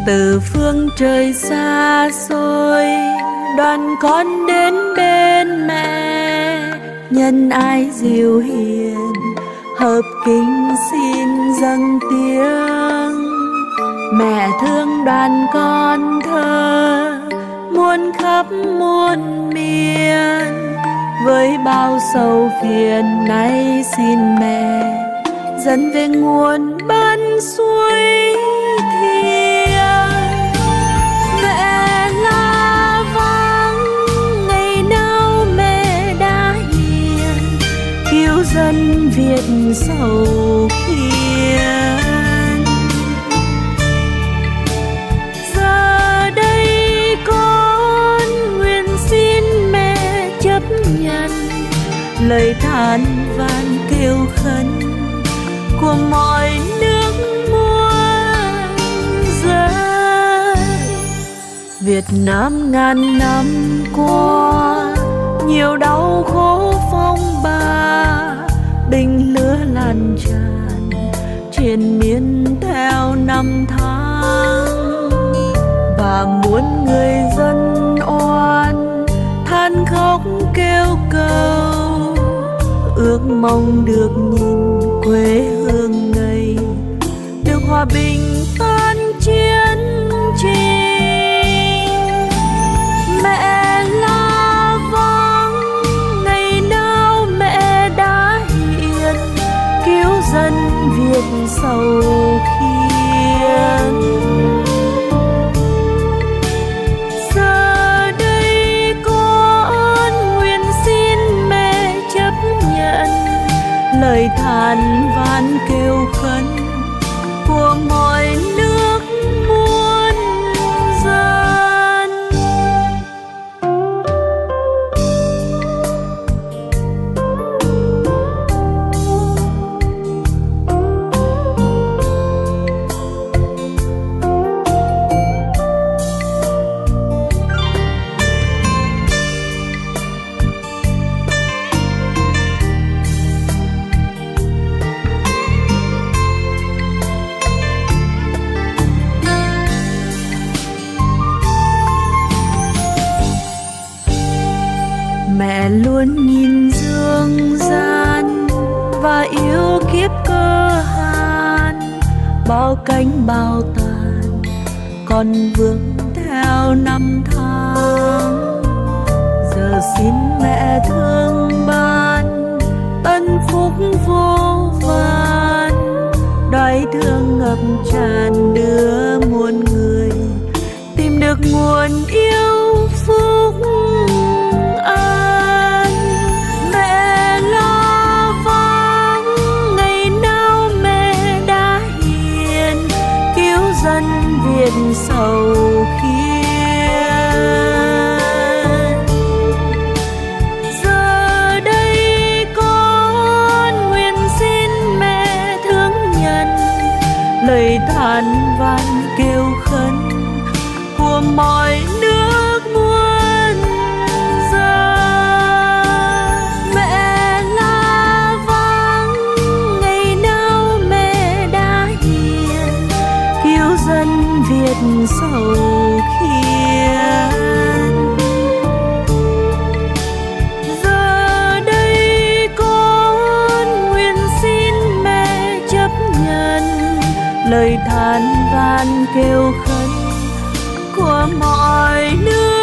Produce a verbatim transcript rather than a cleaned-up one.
Từ phương trời xa xôi, đoàn con đến bên mẹ, nhân ái dịu hiền, hợp kính xin dâng tiếng. Mẹ thương đoàn con thơ, muôn khắp muôn miền, với bao sầu phiền nay xin mẹ dẫn về nguồn ban suối thiêng. Mẹ là vắng, ngày nào mẹ đã hiền, cứu dân Việt sầu khiên. Giờ đây con nguyện xin mẹ chấp nhận lời than van kêu khấn của mọi nước muôn dân. Việt Nam ngàn năm qua, nhiều đau khổ phong ba, binh lửa lan tràn triền miên theo năm tháng. Và muôn người dân oan than khóc kêu cầu, ước mong được nhìn quê hương này được hòa bình tan chiến tranh. Mẹ là vắng, ngày nào mẹ đã hiền, cứu dân Việt sầu khiên. Giờ đây con nguyện xin mẹ chấp nhận lời than van kêu khấn của mọi nước muôn dân. Mẹ luôn nhìn dương gian và yêu kiếp cơ hàn, bao cánh bao tàn còn vương theo năm tháng. Giờ xin mẹ thương ban ân phúc vô vàn, đói thương ngập tràn đưa muôn người tìm được nguồn yêu phúc an. Mẹ là vắng, ngày nào mẹ đã hiền, cứu dân Việt sầu khiên. Giờ đây con nguyện xin mẹ thương nhận lời than van kêu khấn của mọi nước muôn dân. Mẹ là vắng, ngày nào mẹ đã hiền, cứu dân Việt sầu khiên. Giờ đây con nguyện xin mẹ chấp nhận lời than van kêu khấn của mọi nước